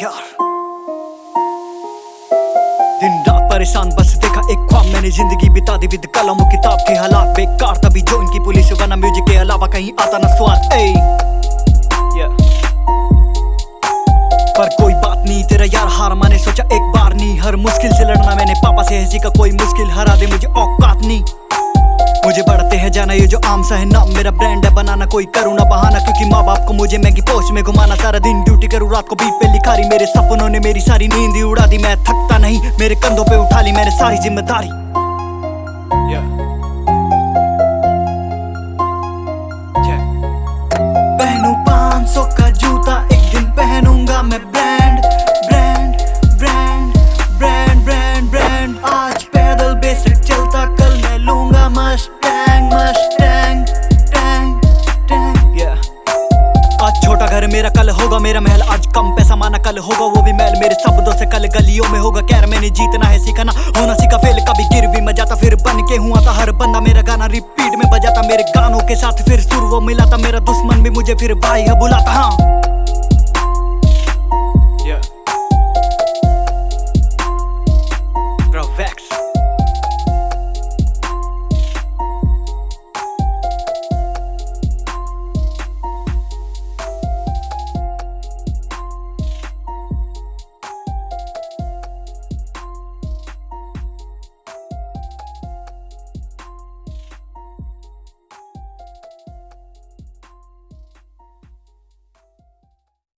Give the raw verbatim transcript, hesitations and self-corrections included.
यार। दिन रात परेशान बस देखा एक ख्वाब मैंने, जिंदगी बिता दी विद कलम किताब के हालात बेकार, तभी जो इनकी पुलिस वरना म्यूजिक के अलावा कहीं आता न स्वाद। ए yeah. पर कोई बात नहीं तेरा यार हार माने, सोचा एक बार नहीं, हर मुश्किल से लड़ना मैंने, पापा से हंसी का कोई मुश्किल हरा दे मुझे औकात नहीं। मुझे बढ़ते हैं जाना ये जो आम सा है नाम, मेरा ब्रांड है बनाना, कोई करूँ ना बहाना, क्योंकि माँ बाप को मुझे मैगी पोस्ट में घुमाना, सारा दिन ड्यूटी करूँ रात को बीट पे लिखारी, मेरे सपनों ने मेरी सारी नींद ही उड़ा दी, मैं थकता नहीं, मेरे कंधों पे उठा ली मैंने सारी जिम्मेदारी। yeah. yeah. पहनूं पाँच सौ का जूता, एक दिन पहनूंगा मैं brand brand brand brand brand brand, आज पैदल बेसिक चलता, कल मैं लूंगा Mustang Mustang tang tang. yeah. आज छोटा घर मेरा, कल होगा मेरा महल, आज कम पैसा माना कल होगा वो भी महल, मेरे शब्दों से कल गलियों में होगा कैर, मैंने जीतना है सीखना, होना सीखा फेल, कभी गिर भी मैं जाता, फिर बन के हुआ था हर बंदा, मेरा गाना रिपीट में बजाता, मेरे गानों के साथ फिर सुर वो मिला था, मेरा दुश्मन भी मुझे फिर भाई है बुलाता। हाँ